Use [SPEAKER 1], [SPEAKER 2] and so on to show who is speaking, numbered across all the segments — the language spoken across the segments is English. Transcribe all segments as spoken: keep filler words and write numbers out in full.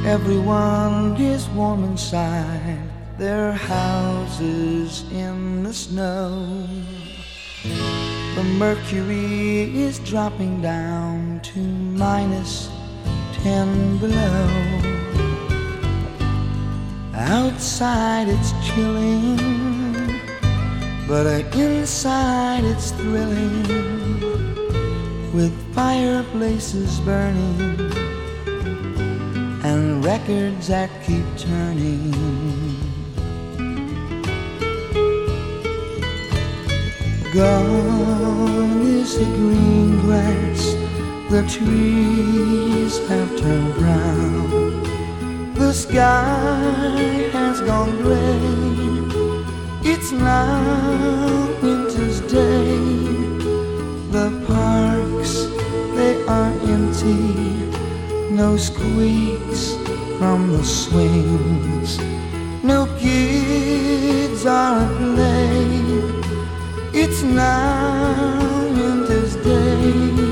[SPEAKER 1] Everyone is warm inside their houses in the snow. The mercury is dropping down to minus ten below. Outside it's chilling, but inside it's thrilling, with fireplaces burning and records that keep turning. Gone is the green grass, the trees have turned brown, the sky has gone gray, it's now winter's day. The parks, they are empty, no squeaks from the swings, no kids are at play. It's now winter's day,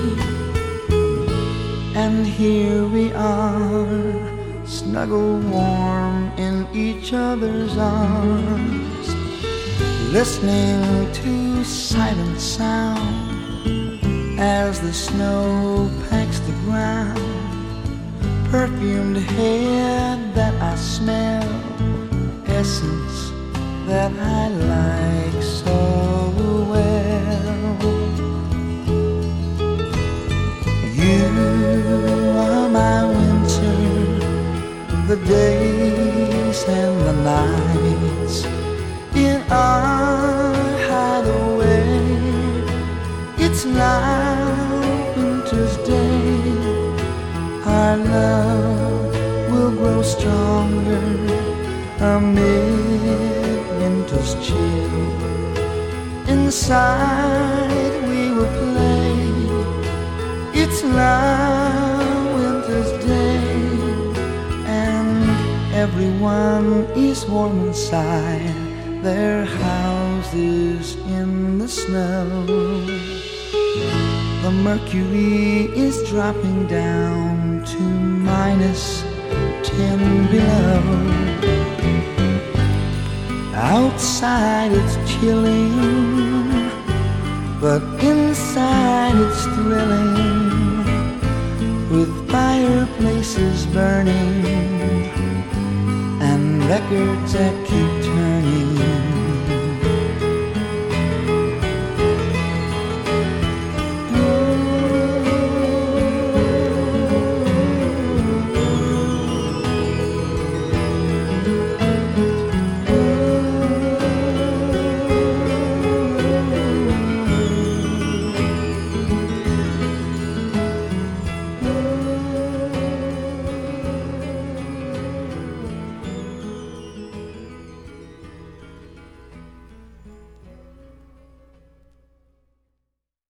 [SPEAKER 1] and here we are, snuggle warm in each other's arms, listening to silent sound as the snow packs the ground. Perfumed head that I smell, essence that I like so well. You are my winter, the days and the nights in our hideaway. It's now winter's day. Our love will grow stronger amid winter's chill. Inside we will play. It's now winter's day, and everyone is warm inside their houses in the snow. The mercury is dropping down to minus ten below. Outside it's chilling, but inside it's thrilling, with fireplaces burning and records that keep turning.